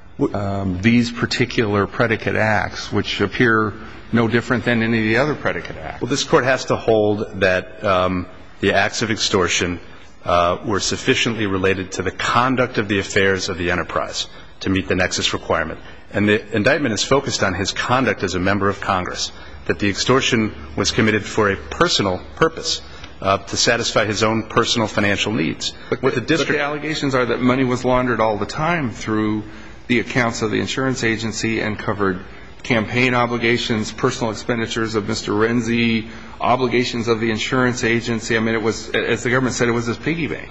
these particular predicate acts, which appear no different than any of the other predicate acts. Well, this Court has to hold that the acts of extortion were sufficiently related to the conduct of the affairs of the enterprise to meet the nexus requirement. And the indictment is focused on his conduct as a member of Congress, that the extortion was committed for a personal purpose, to satisfy his own personal financial needs. But the allegations are that money was laundered all the time through the accounts of the insurance agency and covered campaign obligations, personal expenditures of Mr. Renzi, obligations of the insurance agency. I mean, it was, as the government said, it was his piggy bank.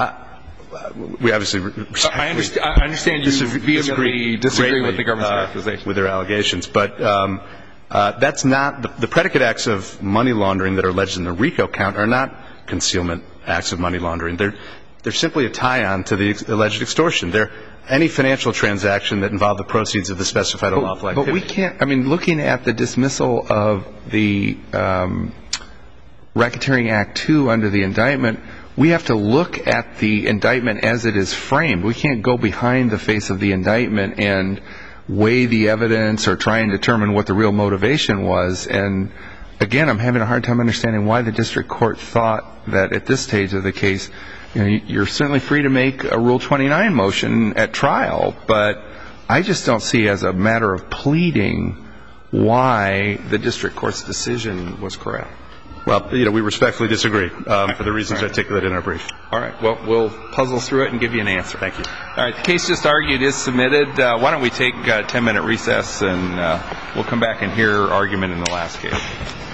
We obviously I understand you vehemently disagree with the government's characterization. With their allegations. But That's not the predicate acts of money laundering that are alleged in the RICO count are not concealment acts of money laundering. They're simply a tie-on to the alleged extortion. They're any financial transaction that involved the proceeds of the specified unlawful activity. But we can't, I mean, looking at the dismissal of the Racketeering Act 2 under the indictment, we have to look at the indictment as it is framed. We can't go behind the face of the indictment and weigh the evidence or try and determine what the real motivation was. And again, I'm having a hard time understanding why the district court thought that at this stage of the case, you're certainly free to make a Rule 29 motion at trial, but I just don't see as a matter of pleading why the district court's decision was correct. Well, we respectfully disagree for the reasons articulated in our brief. All right. Well, we'll puzzle through it and give you an answer. Thank you. All right. The case just argued is submitted. Why don't we take a 10-minute recess, and we'll come back and hear argument in the last case.